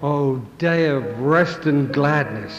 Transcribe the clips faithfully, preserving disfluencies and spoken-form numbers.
O day of rest and gladness.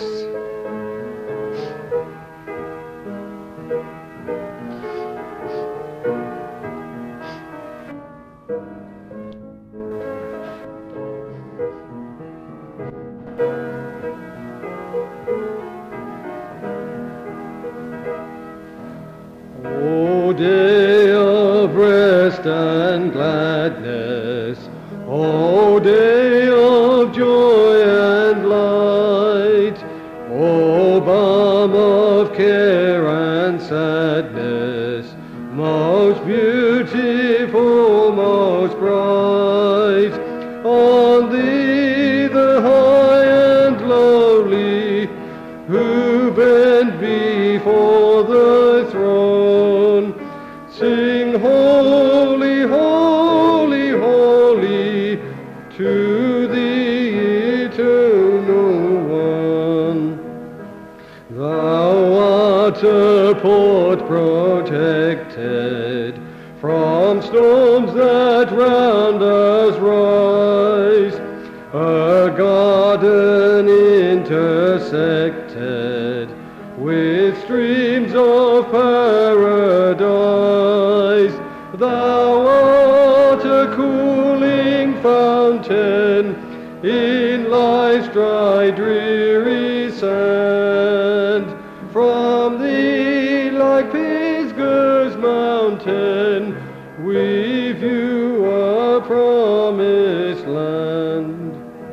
O day of rest and gladness, O day of joy and light, O balm of care and sadness, most beautiful, most bright, on thee the high and lowly, who bend before the throne, sing holy, holy, holy, to the eternal one. Thou art a port protected from storms that round us rise, a garden intersected with streams of paradise. Thou art a cooling fountain in life's dry, dreary sand. From thee, like Pisgah's mountain, we view a promised land.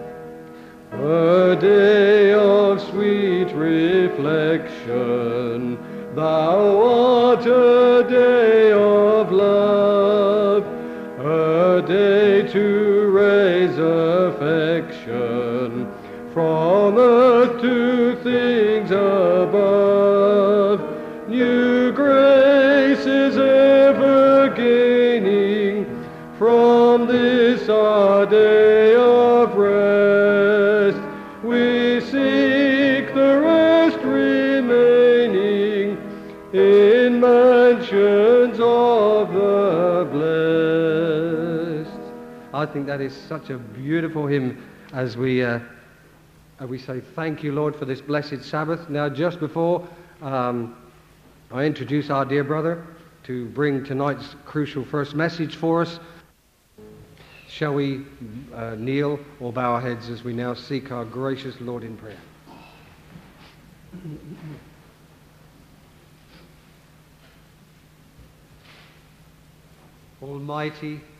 A day of sweet reflection, thou art a day of love, a day to raise affection from earth to things above. New grace is ever gaining from this our day of rest. We seek the rest remaining in mansions of the blessed. I think that is such a beautiful hymn as we uh, as we say thank you, Lord, for this blessed Sabbath. Now, just before um, I introduce our dear brother to bring tonight's crucial first message for us, shall we uh, kneel or bow our heads as we now seek our gracious Lord in prayer? Almighty,